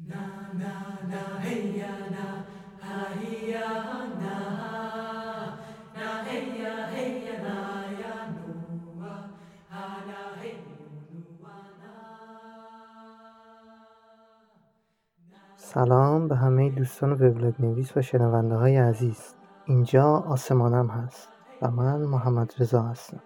Na na na hey ya na ha ya na na hey ya na ya nu ha na hey nu na. سلام به همه دوستان وبلاگ نویس و شنونده های عزیز. اینجا آسمانم هست و من محمد رضا هستم.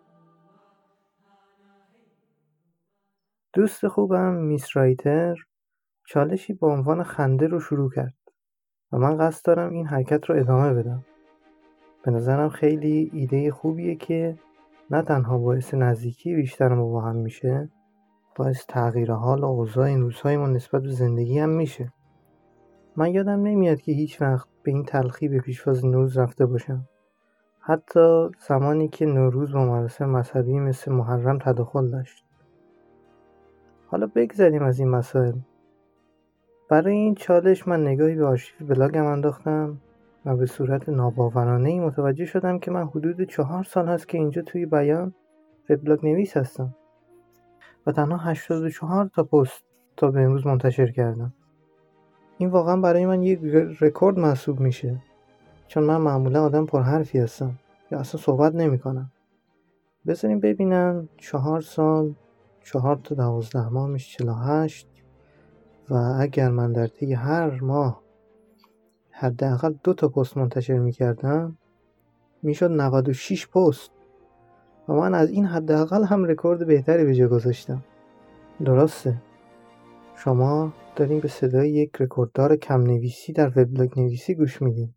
دوست خوبم میس رایتر چالشی با عنوان خنده رو شروع کرد و من قصد دارم این حرکت رو ادامه بدم. به نظرم خیلی ایده خوبیه که نه تنها باعث نزدیکی بیشتر ما با هم میشه، باعث تغییر حال و اوضاع این روزهایمان نسبت به زندگی هم میشه. من یادم نمیاد که هیچ وقت به این تلخی به پیشواز نوروز رفته باشم. حتی زمانی که نوروز با مراسم مذهبی مثل محرم تداخل داشت. حالا بگذریم از این مسائل. برای این چالش من نگاهی به آرشیو بلاگم انداختم و به صورت ناباورانه‌ای متوجه شدم که من حدود 4 سال هست که اینجا توی بیان وبلاگ نویس هستم و تنها 84 تا پست تا به امروز منتشر کردم. این واقعا برای من یک رکورد محسوب میشه، چون من معمولا آدم پرحرفی هستم یا اصلا صحبت نمی کنم. بذاریم ببینم 4 سال 4 تا 12 ماه میشه 48 و اگر من در طی هر ماه حداقل 2 تا پست منتشر میکردم میشد 96 پست و من از این حداقل هم رکورد بهتری به جا گذاشتم. درسته، شما دارین به صدای یک رکورددار کم نویسی در وبلاگ نویسی گوش میدین.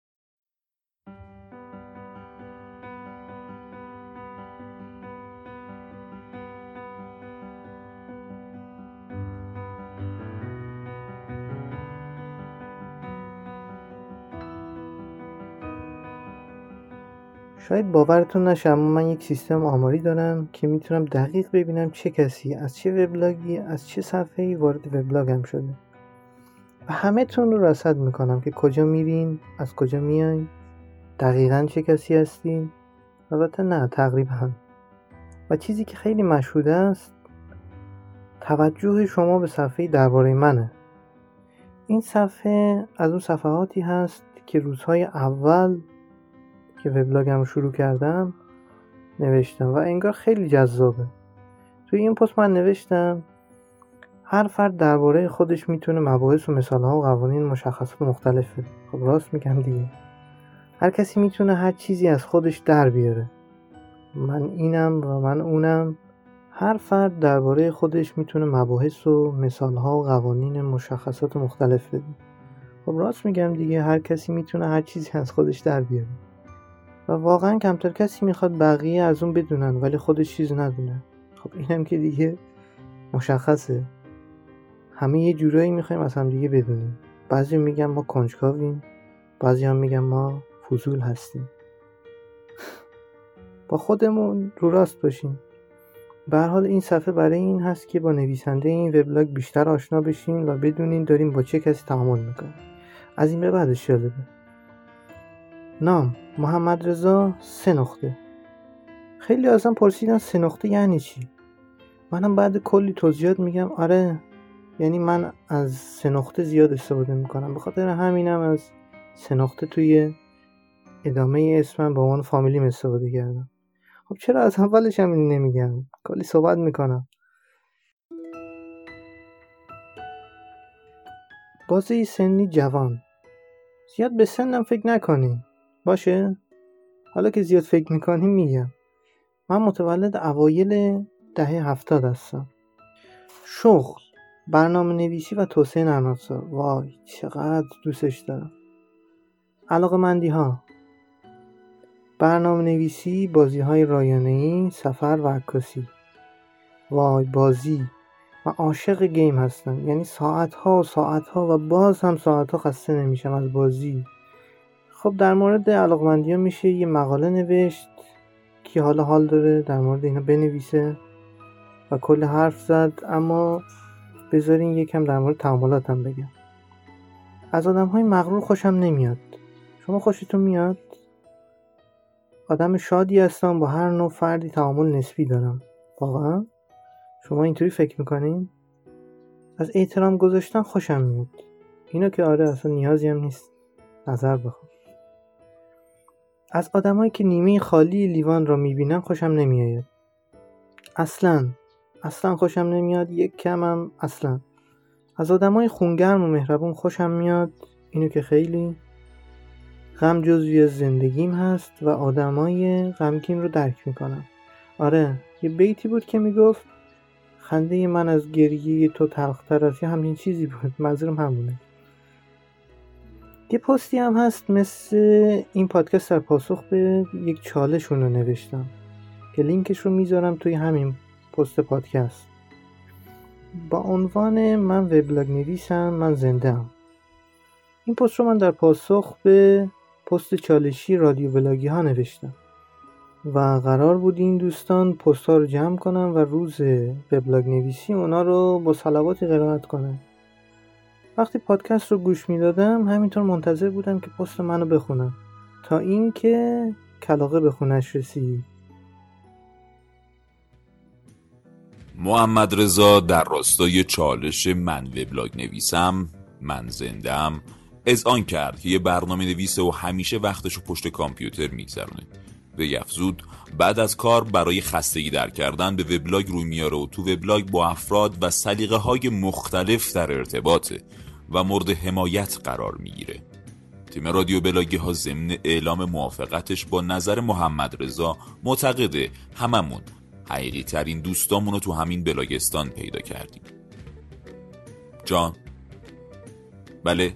شاید باورتون نشه اما من یک سیستم آماری دارم که میتونم دقیق ببینم چه کسی از چه وبلاگی از چه صفحه‌ای وارد وبلاگم شده و همه تون رو رصد میکنم که کجا میرین، از کجا میاین، دقیقاً چه کسی هستین. البته نه، تقریبا. و چیزی که خیلی مشهود است توجه شما به صفحه درباره منه. این صفحه از اون صفحاتی هست که روزهای اول که وبلاگم رو شروع کردم نوشتم و انگار خیلی جذابه. توی این پست من نوشتم هر فرد درباره خودش میتونه مباحث و مثالها و قوانین مشخصات مختلف بده. خب راست میگم دیگه. هر کسی میتونه هر چیزی از خودش در بیاره. من اینم و من اونم. هر فرد درباره خودش میتونه مباحث و مثالها و قوانین مشخصات مختلف بده. خب راست میگم دیگه. هر کسی میتونه هر چیزی از خودش در بیاره. و واقعا کمتر کسی میخواد بقیه از اون بدونن ولی خودش چیز ندونه. خب اینم که دیگه مشخصه. همه یه جورایی میخوایم از هم دیگه بدونیم. بعضی میگن ما کنجکاویم، بعضی هم میگن ما فضول هستیم. با خودمون رو راست باشیم. به هر حال این صفحه برای این هست که با نویسنده این وبلاگ بیشتر آشنا بشین و بدونین داریم با چه کسی تعامل میکنیم. از این به بعدش جالبه. نام محمد رضا 3 نقطه. خیلی ازم پرسیدن 3 نقطه یعنی چی؟ منم بعد کلی توضیحات میگم آره، یعنی من از 3 نقطه زیاد استفاده میکنم، به خاطر همینم از 3 نقطه توی ادامه اسمم به عنوان فامیلیم استفاده کردم. خب چرا از اولش هم اینو نمیگم؟ کلی صحبت میکنم. بازه سنی جوان. زیاد به سنم فکر نکنین باشه؟ حالا که زیاد فکر میکنیم میگم. من متولد اوایل دهه 70 هستم. شغل برنامه نویسی و توسعه نرم افزار. وای چقدر دوستش دارم. علاقه‌مندی ها: برنامه نویسی، بازی های رایانه‌ای، سفر و عکاسی. وای بازی. من عاشق گیم هستم، یعنی ساعت ها و ساعت ها و باز هم ساعت ها خسته نمیشم از بازی. خب در مورد علاقمندی ها میشه یه مقاله نوشت که حال داره در مورد اینا بنویسه و کل حرف زد، اما بذارین یکم در مورد تعاملاتم بگم. از آدم های مغرور خوشم نمیاد. شما خوشتون میاد؟ آدم شادی هستم، با هر نوع فردی تعامل نسبی دارم. واقعا؟ شما اینطوری فکر میکنین؟ از احترام گذاشتن خوشم میاد. اینو که آره اصلا نیازی هم نیست نظر بخوام. از آدمایی که نیمه خالی لیوان را میبینن خوشم نمیاد. اصلا خوشم نمیاد، یک کمم اصلا. از آدمای خونگرم و مهربون خوشم میاد، اینو که خیلی. غم جزوی از زندگیم هست و آدمای غمگین رو درک میکنم. آره یه بیتی بود که میگفت خنده من از گریه تو تلختر است، یا همین چیزی بود، منظورم همونه. یه پستی هم هست مثل این پادکست در پاسخ به یک چالشون رو نوشتم که لینکش رو میذارم توی همین پست پادکست با عنوان من وبلاگ نویسم، من زنده ام. این پست رو من در پاسخ به پست چالشی رادیو بلاگی ها نوشتم و قرار بود این دوستان پست ها رو جمع کنن و روز وبلاگ نویسی اونا رو با صلواتی قرائت کنن. وقتی پادکست رو گوش میدادم همینطور منتظر بودم که پست منو بخونن تا این که کلاغه به خونش رسید. محمد رضا در راستای چالش من وبلاگ نویسم، من زنده‌ام، اذعان کرد که یه برنامه نویسه و همیشه وقتشو پشت کامپیوتر میگذرونه. به افزود بعد از کار برای خستگی در کردن به وبلاگ روی میاره و تو وبلاگ با افراد و سلیقه های مختلف در ارتباطه و مورد حمایت قرار میگیره. تیم رادیو بلاگی ها ضمن اعلام موافقتش با نظر محمد رضا معتقده هممون حقیقی ترین دوستامونو تو همین بلاگستان پیدا کردیم. جان؟ بله.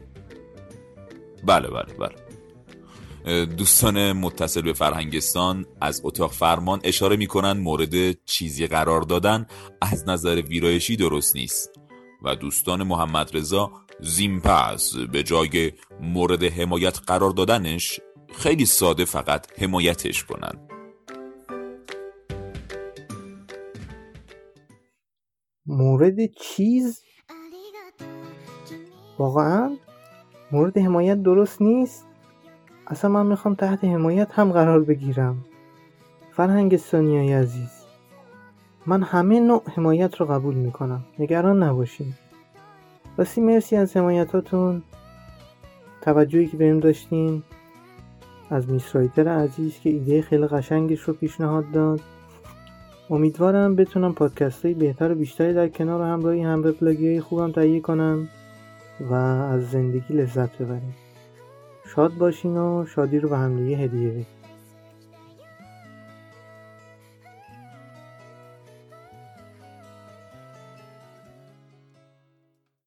دوستان متصل به فرهنگستان از اتاق فرمان اشاره میکنن مورد چیزی قرار دادن از نظر ویرایشی درست نیست و دوستان محمد رضا زیمپس به جای مورد حمایت قرار دادنش خیلی ساده فقط حمایتش کنن. مورد چیز؟ واقعا مورد حمایت درست نیست؟ اصلا من میخوام تحت حمایت هم قرار بگیرم. فرهنگستانیای عزیز، من همه نوع حمایت رو قبول میکنم، نگران نباشین. راستی مرسی از حمایتاتون، توجهی که بهم داشتین، از میس رایتر عزیز که ایده خیلی قشنگش رو پیشنهاد داد. امیدوارم بتونم پادکست‌های بهتر و بیشتری در کنار و همراهی هم وبلاگی‌های خوبم تهیه کنم و از زندگی لذت ببریم. شاد باشین و شادی رو به هم دیگه هدیه بدید.